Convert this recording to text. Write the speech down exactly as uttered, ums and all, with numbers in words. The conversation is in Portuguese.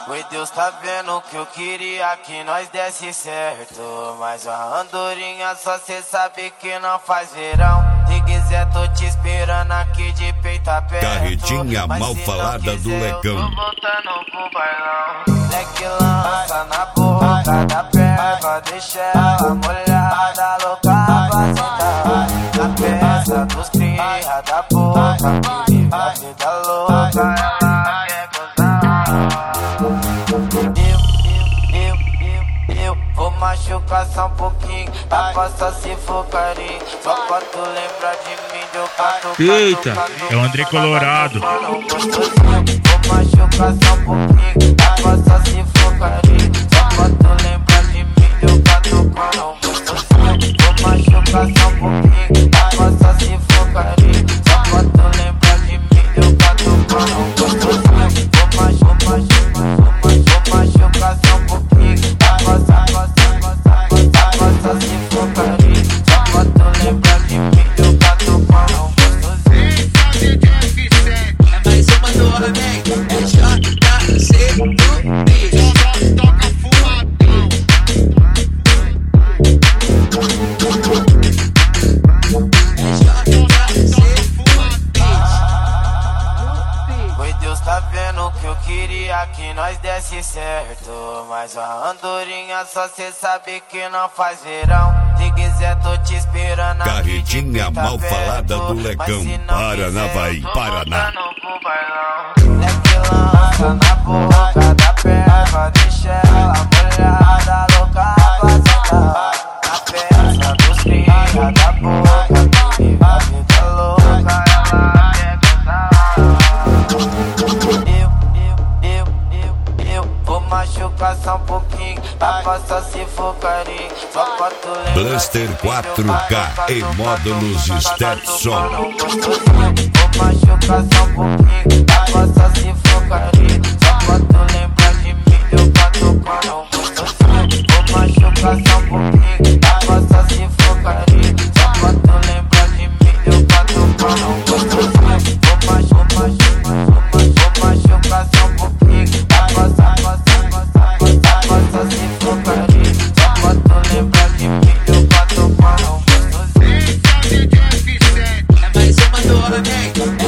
Oi, Deus tá vendo que eu queria que nós desse certo, mas a andorinha só cê sabe que não faz verão. Se quiser tô te esperando aqui de peito aberto. Carretinha mal falada do Legão. Eu tô voltando pro bailão. Leque lança na boca da perna, deixa ela molhada, louca pra sentar. Na peça dos cria da boca, que vive a vida louca, ela quer gozar. Eu, eu, eu, eu vou machucar só um pouquinho, tá só se for carinho, só pra tu lembrar de mim, deu cato. Eita, é o André Colorado. Vou machucar só um pouquinho, tá só se for carinho, só pra tu lembrar de mim, deu cato com não gostosinho. Vou machucar só um pouquinho, tá só se for carinho, só pra tu lembrar de mim, deu cato com não gostosinho. Vou machucar, vou machucar só um pouquinho, tá só, só, só, só se for carinho, só pra tu lembrar de mim, deu cato com não gostosinho. É mais uma do homem, é J C do bicho. Toca fumadão. É J C Oi, Deus tá vendo que eu queria que nós desse certo, mas a andorinha só cê sabe que não faz verão. Se quiser tô te esperando. Carretinha mal falada do Legão, Paranavaí, Paraná. Leque lança na boca da perna, deixa ela molhada, louca pra sentar. Na peça dos cria da boca, que vive a vida louca, ela quer gozar. Eu, eu, eu, eu, eu vou machucar só um pouquinho, tá só se for carinho, só pra tu lembrar. Blaster quatro K e módulos Stetson. Vou machucar só um pouquinho, tá só se for carinho, só pra tu lembrar de mim, eu bato com não gostosinho. Vou machucar só um pouquinho, tá só se for carinho, só pra tu lembrar de mim, eu bato com não gostosinho. Vou machucar, vou machucar só um pouquinho, tá só, só, só se for carinho, só pra tu lembrar de mim, eu bato com não gostosinho. É mais uma do homem.